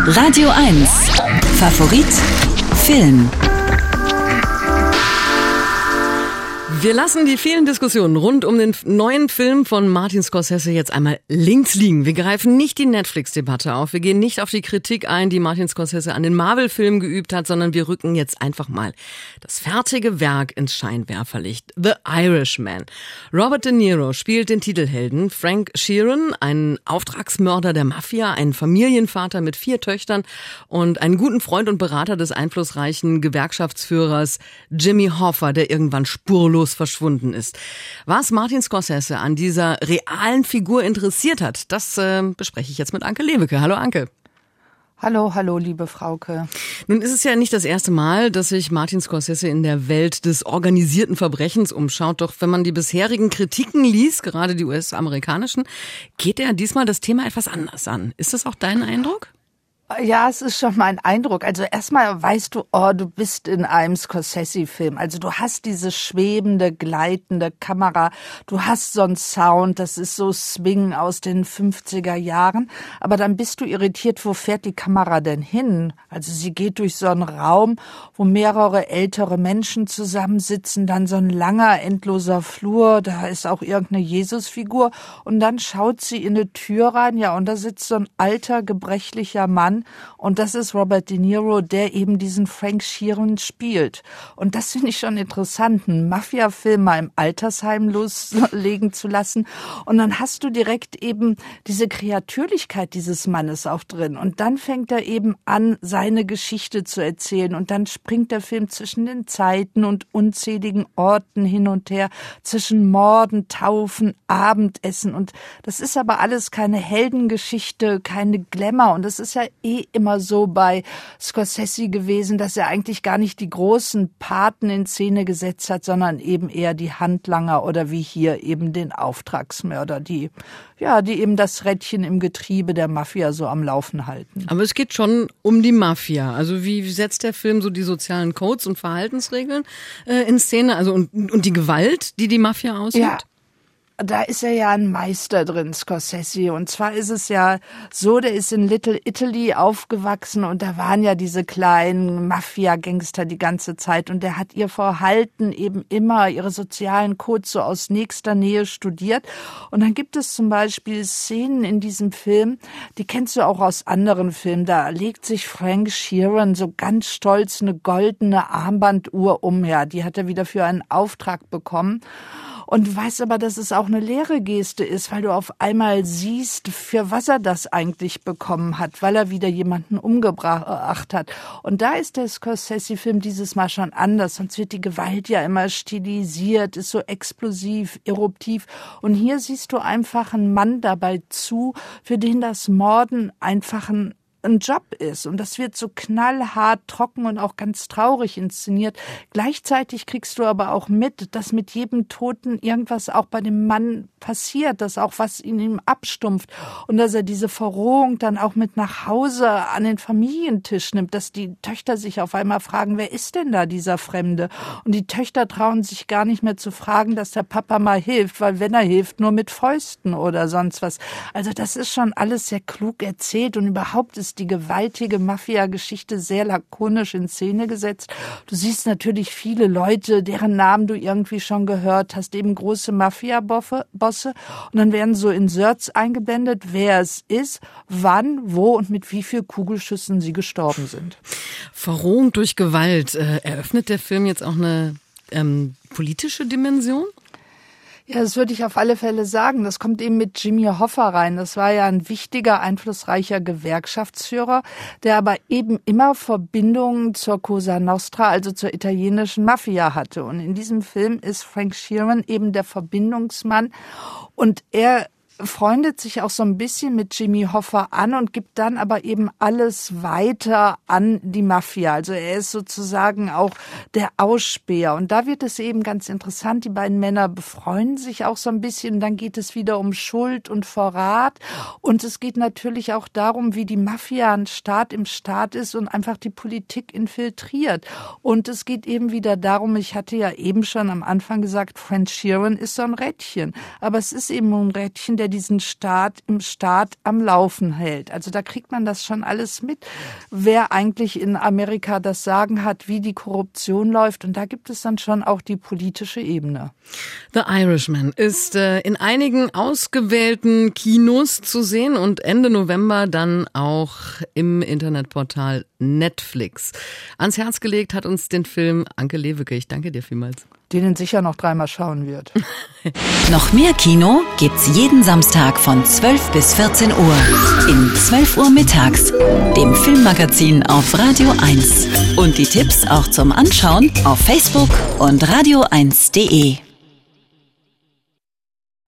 Radio 1. Favorit Film. Wir lassen die vielen Diskussionen rund um den neuen Film von Martin Scorsese jetzt einmal links liegen. Wir greifen nicht die Netflix-Debatte auf. Wir gehen nicht auf die Kritik ein, die Martin Scorsese an den Marvel-Filmen geübt hat, sondern wir rücken jetzt einfach mal das fertige Werk ins Scheinwerferlicht. The Irishman. Robert De Niro spielt den Titelhelden Frank Sheeran, einen Auftragsmörder der Mafia, einen Familienvater mit 4 Töchtern und einen guten Freund und Berater des einflussreichen Gewerkschaftsführers Jimmy Hoffa, der irgendwann spurlos verschwunden ist. Was Martin Scorsese an dieser realen Figur interessiert hat, das bespreche ich jetzt mit Anke Lewicke. Hallo Anke. Hallo, liebe Frauke. Nun ist es ja nicht das erste Mal, dass sich Martin Scorsese in der Welt des organisierten Verbrechens umschaut. Doch wenn man die bisherigen Kritiken liest, gerade die US-amerikanischen, geht er diesmal das Thema etwas anders an. Ist das auch dein Eindruck? Ja, es ist schon mein Eindruck. Also erstmal weißt du, du bist in einem Scorsese-Film. Also du hast diese schwebende, gleitende Kamera. Du hast so einen Sound, das ist so Swing aus den 50er Jahren. Aber dann bist du irritiert, wo fährt die Kamera denn hin? Also sie geht durch so einen Raum, wo mehrere ältere Menschen zusammensitzen, dann so ein langer, endloser Flur, da ist auch irgendeine Jesusfigur. Und dann schaut sie in eine Tür rein, ja, und da sitzt so ein alter, gebrechlicher Mann. Und das ist Robert De Niro, der eben diesen Frank Sheeran spielt. Und das finde ich schon interessant, einen Mafia-Film mal im Altersheim loslegen zu lassen. Und dann hast du direkt eben diese Kreatürlichkeit dieses Mannes auch drin. Und dann fängt er eben an, seine Geschichte zu erzählen. Und dann springt der Film zwischen den Zeiten und unzähligen Orten hin und her, zwischen Morden, Taufen, Abendessen. Und das ist aber alles keine Heldengeschichte, keine Glamour. Und das ist ja immer so bei Scorsese gewesen, dass er eigentlich gar nicht die großen Paten in Szene gesetzt hat, sondern eben eher die Handlanger oder wie hier eben den Auftragsmörder, die eben das Rädchen im Getriebe der Mafia so am Laufen halten. Aber es geht schon um die Mafia. Also wie setzt der Film so die sozialen Codes und Verhaltensregeln in Szene? Also und die Gewalt, die Mafia ausübt? Ja. Da ist er ja ein Meister drin, Scorsese. Und zwar ist es ja so, der ist in Little Italy aufgewachsen und da waren ja diese kleinen Mafia-Gangster die ganze Zeit. Und der hat ihr Verhalten eben immer, ihre sozialen Codes so aus nächster Nähe studiert. Und dann gibt es zum Beispiel Szenen in diesem Film, die kennst du auch aus anderen Filmen. Da legt sich Frank Sheeran so ganz stolz eine goldene Armbanduhr um. Ja, die hat er wieder für einen Auftrag bekommen. Und du weißt aber, dass es auch eine leere Geste ist, weil du auf einmal siehst, für was er das eigentlich bekommen hat, weil er wieder jemanden umgebracht hat. Und da ist der Scorsese-Film dieses Mal schon anders, sonst wird die Gewalt ja immer stilisiert, ist so explosiv, eruptiv. Und hier siehst du einfach einen Mann dabei zu, für den das Morden einfach ein Job ist. Und das wird so knallhart, trocken und auch ganz traurig inszeniert. Gleichzeitig kriegst du aber auch mit, dass mit jedem Toten irgendwas auch bei dem Mann passiert, dass auch was in ihm abstumpft und dass er diese Verrohung dann auch mit nach Hause an den Familientisch nimmt, dass die Töchter sich auf einmal fragen, wer ist denn da dieser Fremde? Und die Töchter trauen sich gar nicht mehr zu fragen, dass der Papa mal hilft, weil wenn er hilft, nur mit Fäusten oder sonst was. Also das ist schon alles sehr klug erzählt und überhaupt ist die gewaltige Mafia-Geschichte sehr lakonisch in Szene gesetzt. Du siehst natürlich viele Leute, deren Namen du irgendwie schon gehört hast, eben große Mafia-Bosse. Und dann werden so Inserts eingeblendet, wer es ist, wann, wo und mit wie viel Kugelschüssen sie gestorben sind. Verrohung durch Gewalt. Eröffnet der Film jetzt auch eine politische Dimension? Ja, das würde ich auf alle Fälle sagen. Das kommt eben mit Jimmy Hoffa rein. Das war ja ein wichtiger, einflussreicher Gewerkschaftsführer, der aber eben immer Verbindungen zur Cosa Nostra, also zur italienischen Mafia hatte. Und in diesem Film ist Frank Sheeran eben der Verbindungsmann und er freundet sich auch so ein bisschen mit Jimmy Hoffa an und gibt dann aber eben alles weiter an die Mafia. Also er ist sozusagen auch der Ausspäher. Und da wird es eben ganz interessant. Die beiden Männer befreunden sich auch so ein bisschen. Und dann geht es wieder um Schuld und Verrat. Und es geht natürlich auch darum, wie die Mafia ein Staat im Staat ist und einfach die Politik infiltriert. Und es geht eben wieder darum, ich hatte ja eben schon am Anfang gesagt, Frank Sheeran ist so ein Rädchen. Aber es ist eben ein Rädchen, der diesen Staat im Staat am Laufen hält. Also da kriegt man das schon alles mit, wer eigentlich in Amerika das Sagen hat, wie die Korruption läuft. Und da gibt es dann schon auch die politische Ebene. The Irishman ist in einigen ausgewählten Kinos zu sehen und Ende November dann auch im Internetportal Netflix. Ans Herz gelegt hat uns den Film Anke Lewicke. Ich danke dir vielmals. Den ihn sicher noch 3-mal schauen wird. Noch mehr Kino gibt's jeden Samstag von 12 bis 14 Uhr. In 12 Uhr mittags, dem Filmmagazin auf Radio 1. Und die Tipps auch zum Anschauen auf Facebook und radio1.de.